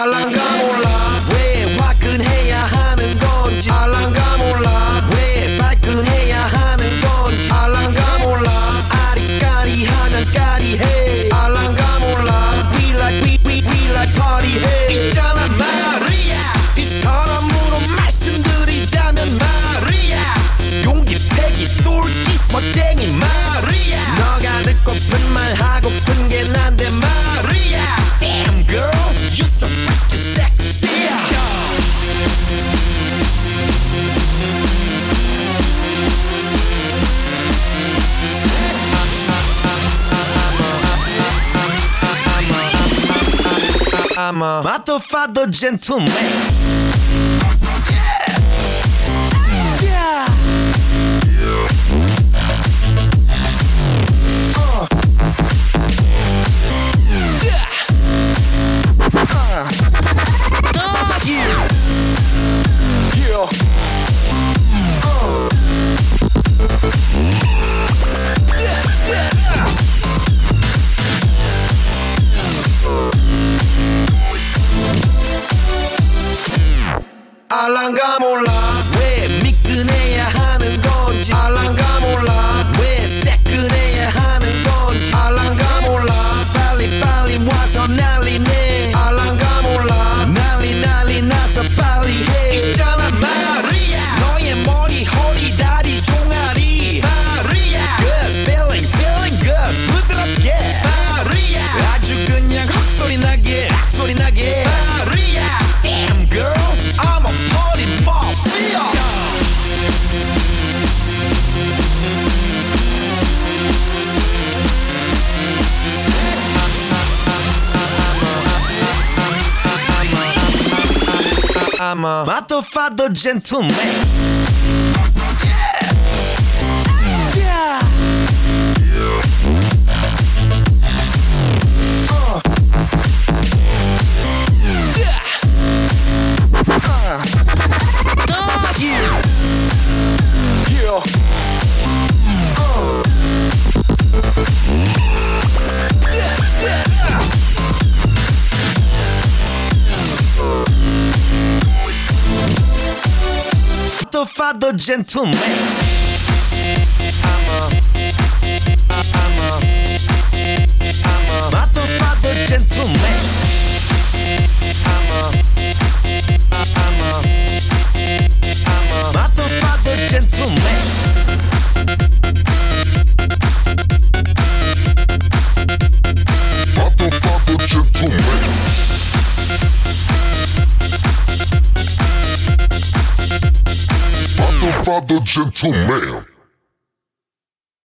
알랑가 몰라 왜 화끈해야 하는 건지 알랑가 몰라 왜 발끈해야 하는 건지 알랑가 몰라 아리까리하면 까리해 알랑가 몰라 We like party 해 있잖아 마리아 이 사람으로 말씀드리자면 마리아 용기 패기 똘끼 멋쟁이 마리아 너가 듣고픈 말 하고픈 게 난데 마리아 Damn girl you so freaking sexy I'm a motherfucker gentleman Yeah 알랑가 몰라 왜 미끈해야 하는 건지 알랑가 몰라 왜 새끈해야 하는 건지 알랑가 몰라 빨리 와서 난리내 알랑가 몰라 난리 나서 빨리 해 있잖아 마리아 너의 머리 허리 다리 종아리 마리아 Good feeling good 부드럽게 마리아 아주 그냥 헉소리 나게 악소리 나게 마리아 Damn girl I'm a party mafia I'm a motherfucker gentleman Yeah Father gentleman I'm a motherfucker gentleman I'm a motherfucker gentleman motherfucker gentleman Father gentleman